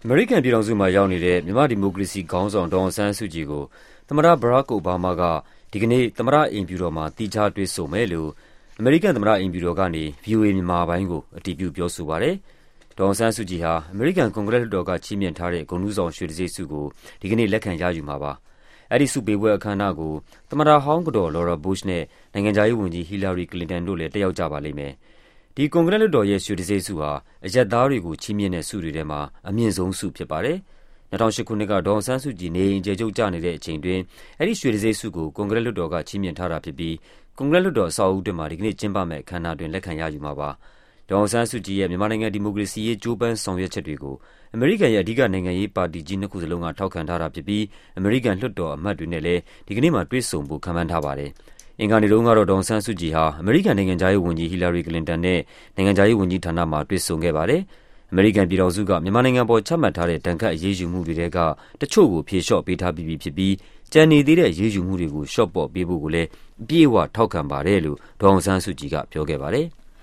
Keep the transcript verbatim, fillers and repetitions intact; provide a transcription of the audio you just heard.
အမေရိကန်ပြည်ထောင်စုမှာရောက်နေတဲ့မြန်မာ့ဒီမိုကရေစီခေါင်းဆောင်ဒေါ်အောင်ဆန်းစုကြည်ကိုသမ္မတဘရက်ခ် အိုဘားမားကဒီကနေ့သမ္မတအိမ်ဖြူတော်မှာသီးခြားတွေ့ဆုံမယ်လို့အမေရိကန်သမ္မတအိမ်ဖြူတော်ကနေ ဗွီအိုအေမြန်မာပိုင်းကိုအတည်ပြုပြောဆိုပါတယ်။ဒေါ်အောင်ဆန်းစုကြည်ဟာအမေရိကန်ကွန်ဂရက်လွှတ်တော်ကချီးမြှင့်ထားတဲ့ဂုဏ်ထူးဆောင်ရွှေတံဆိပ်ဆုကိုဒီကနေ့လက်ခံရယူမှာပါ။အဲဒီဆုပေးပွဲအခမ်းအနားကိုသမ္မတဟောင်းကတော် Laura Bush နဲ့နိုင်ငံခြားရေးဝန်ကြီး Hillary Clinton တို့လည်းတက်ရောက်ကြပါလိမ့်မယ်။ဒီကွန်ဂရက်လွှတ်တော်ရဲ့ရွှေတံဆိပ်ဆုဟာအရပ်သားတွေကိုချီးမြှင့်တဲ့ဆုတွေထဲမှာအမြင့်ဆုံးဆုဖြစ်ပါတယ်။၂၀၀၈ခုနှစ်ကဒေါ်အောင်ဆန်းစုကြည်နေအိမ်အကျယ်ချုပ်ကျနေတဲ့အချိန်တွင်အဲဒီရွှေတံဆိပ်ဆုကိုကွန်ဂရက်လွှတ်တော်ကချီးမြှင့်ထားတာဖြစ်ပြီးကွန်ဂရက်လွှတ်တော်အဆောက်အဦတွင်းမှာဒီကနေ့ကျင်းပမယ့်အခမ်းအနားတွင်လက်ခံရယူမှာပါ။ဒေါ်အောင်ဆန်းစုကြည်ရဲ့မြန်မာနိုင်ငံဒီမိုကရေစီရေးကြိုးပမ်းဆောင်ရွက်ချက်တွေကိုအမေရိကန်ရဲ့အဓိကနိုင်ငံရေးပါတီကြီးနှစ်ခုစလုံးကထောက်ခံထားတာဖြစ်ပြီးအမေရိကန်လွှတ်တော်အမတ်တွေနဲ့လည်းဒီကနေ့မှာတွေ့ဆုံဖို့ခန့်မှန်းထားပါတယ်။အင်္ဂါနေ့တုန်းကတော့ဒေါ်အောင်ဆန်းစုကြည်ဟာအမေရိကန်နိုင်ငံခြားရေးဝန်ကြီး Hillary Clinton နဲ့နိုင်ငံခြားရေးဝန်ကြီးဌာနမှာတွေ့ဆုံခဲ့ပါတယ်။အမေရိကန်ပြည်ထောင်စုကမြန်မာနိုင်ငံပေါ်ချမှတ်ထားတဲ့ဒဏ်ခတ်အရေးယူမှုတွေထဲကတချို့ကိုဖြေလျှော့ပေးထားပြီးပြီဖြစ်ပြီးကျန်နေသေးတဲ့အရေးယူမှုတွေကိုလျှော့ပေါ့ပေးဖို့ကိုလည်းအပြည့်အဝထောက်ခံပါတယ်လို့ဒေါ်အောင်ဆန်းစုကြည်ကပြောခဲ့ပါတယ်။